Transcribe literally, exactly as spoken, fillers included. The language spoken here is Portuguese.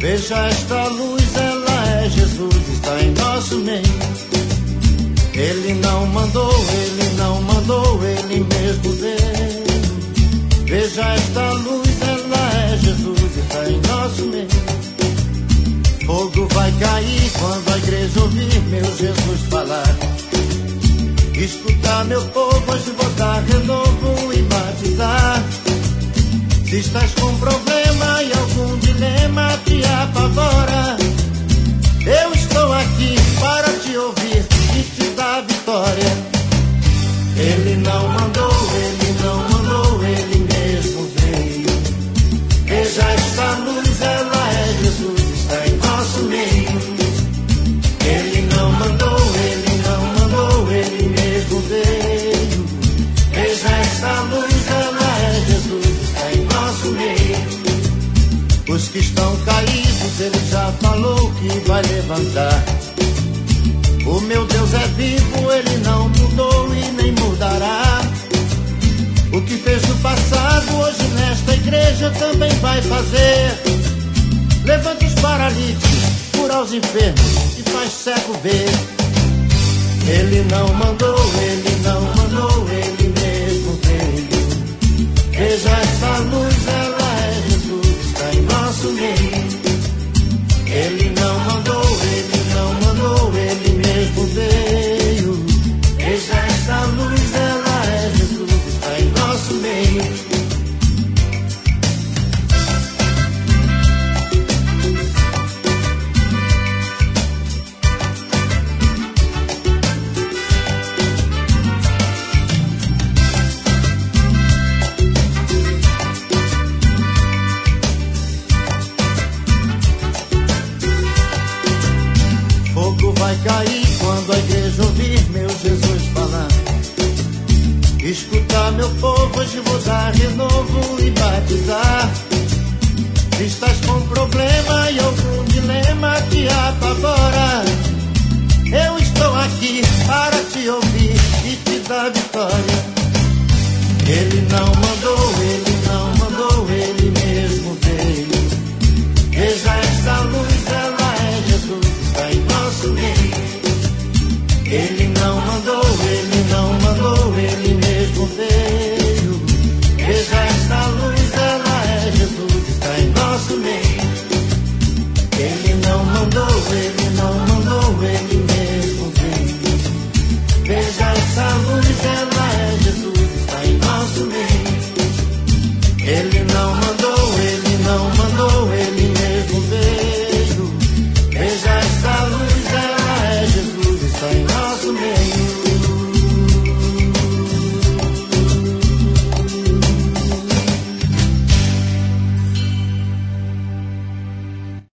Veja esta luz, ela é Jesus, está em nosso meio. Ele não mandou, ele não mandou, ele mesmo veio. Veja esta luz, ela é Jesus, está em nosso meio. Fogo vai cair quando a igreja ouvir meu Jesus falar. Escuta, meu povo, hoje vou dar renovo e batizar. Se estás com problema e algum dilema te apavora, eu estou aqui para te ouvir e te dar vitória. Ele não mandou, ele não mandou, ele mesmo veio. Veja esta luz, ela é Jesus, está em nosso meio. Ele não mandou, ele não mandou, ele mesmo veio. Veja esta luz, ela é Jesus, está em nosso meio. Os que estão caídos, ele já falou que vai levantar. O meu Deus é vivo, ele não mudou e nem mudará. O que fez no passado, hoje nesta igreja também vai fazer. Levanta os paralíticos, cura os enfermos e faz cego ver. Ele não mandou, ele não mandou, ele mesmo veio. Veja essa luz, ela é Jesus, está em nosso meio. Ele não mandou, ele não mandou, ele mesmo veio. Veja essa luz, ela é Jesus, está em nosso meio. Vai cair quando a igreja ouvir meu Jesus falar. Escuta, meu povo, hoje vou dar renovo e batizar. Se estás com problema e algum dilema te apavora, eu estou aqui para te ouvir e te dar vitória. Ele não mandou, ele não mandou, ele mesmo veio. Veja esta luz, ela é Jesus, está em nosso meio. Ele não mandou, ele não mandou, ele mesmo veio. Veja esta luz, ela é Jesus, está em nosso meio. Ele não mandou, ele não mandou, ele mesmo veio. Veja essa luz, ela